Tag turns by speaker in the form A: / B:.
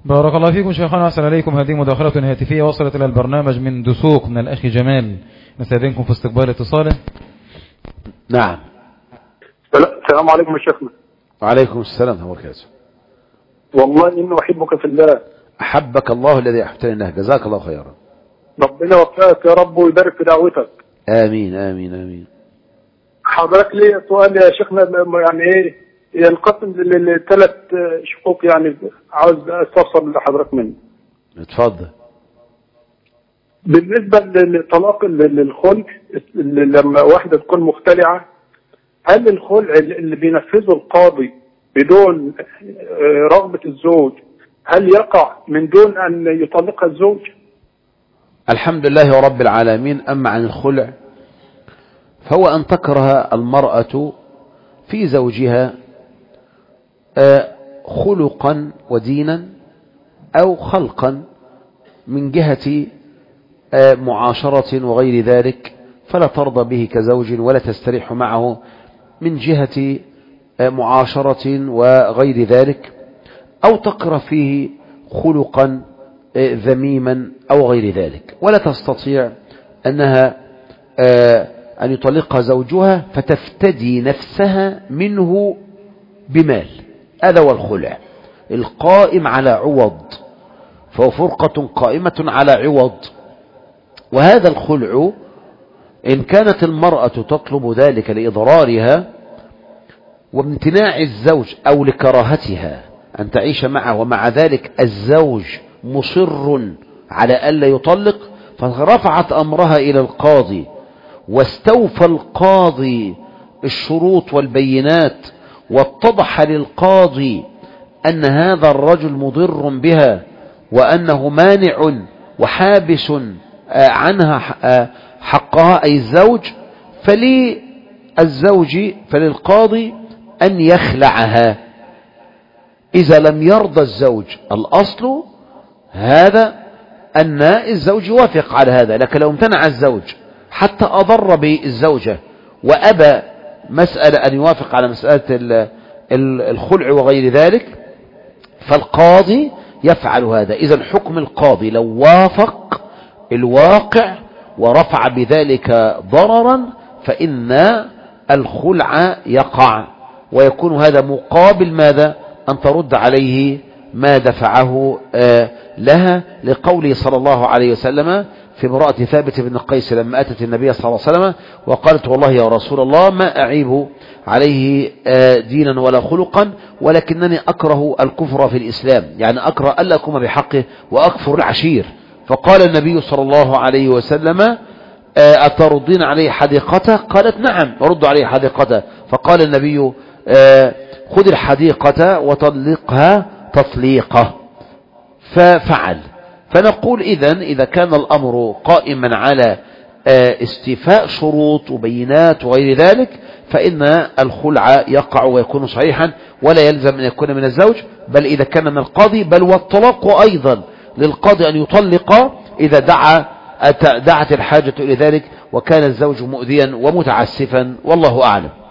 A: بارك الله فيكم شيخنا، أحسن عليكم. هذه مداخلة هاتفية وصلت إلى البرنامج من دسوق من الأخ جمال، نستأذنكم في استقبال اتصاله.
B: نعم.
C: السلام عليكم يا شيخنا.
B: وعليكم السلام ورحمة الله وبركاته.
C: والله إني أحبك في الله.
B: أحبك الله الذي أحببتني الله، جزاك الله خيرا.
C: ربنا يوفقك يا رب ويبارك في دعوتك.
B: آمين آمين آمين.
C: حضرتك لي سؤال يا شيخنا، يعني إيه ينقسم لثلاث شقوق، يعني عاوز استفسر لحضرتك منه.
B: اتفضل.
C: بالنسبة للطلاق الخلع، لما واحدة تكون مختلعة، هل الخلع اللي بينفذه القاضي بدون رغبة الزوج هل يقع من دون أن يطلقها الزوج؟
B: الحمد لله رب العالمين. أما عن الخلع فهو أن تكره المرأة في زوجها خلقا ودينا أو خلقا من جهة معاشرة وغير ذلك، فلا ترضى به كزوج ولا تستريح معه من جهة معاشرة وغير ذلك، أو تكره فيه خلقا ذميما أو غير ذلك، ولا تستطيع أنها أن يطلقها زوجها فتفتدي نفسها منه بمال. هذا هو الخلع القائم على عوض، فهو فرقة قائمة على عوض. وهذا الخلع إن كانت المرأة تطلب ذلك لإضرارها وامتناع الزوج أو لكراهتها أن تعيش معه، ومع ذلك الزوج مصر على ألا يطلق، فرفعت أمرها إلى القاضي واستوفى القاضي الشروط والبينات، واتضح للقاضي أن هذا الرجل مضر بها وأنه مانع وحابس عنها حقها أي الزوج، فللقاضي أن يخلعها إذا لم يرضى الزوج. الأصل هذا أن الزوج يوافق على هذا، لكن لو امتنع الزوج حتى أضر بالزوجة وأبى مسألة أن يوافق على مسألة الخلع وغير ذلك، فالقاضي يفعل هذا. إذا حكم القاضي لو وافق الواقع ورفع بذلك ضررا فإن الخلع يقع، ويكون هذا مقابل ماذا؟ أن ترد عليه ما دفعه لها، لقوله صلى الله عليه وسلم في امرأة ثابت بن قيس لما أتت النبي صلى الله عليه وسلم وقالت والله يا رسول الله ما أعيب عليه دينا ولا خلقا، ولكنني أكره الكفر في الإسلام، يعني أكره ألا أقوم بحقه وأكفر العشير. فقال النبي صلى الله عليه وسلم أتردين عليه حديقته؟ قالت نعم أرد عليه حديقته. فقال النبي خذ الحديقة وطلقها تطليقة، ففعل. فنقول إذا كان الأمر قائما على استيفاء شروط وبينات وغير ذلك فإن الخلع يقع ويكون صحيحا ولا يلزم أن يكون من الزوج، بل إذا كان من القاضي، بل والطلاق أيضا للقاضي أن يطلق إذا دعت الحاجة إلى ذلك وكان الزوج مؤذيا ومتعسفا، والله أعلم.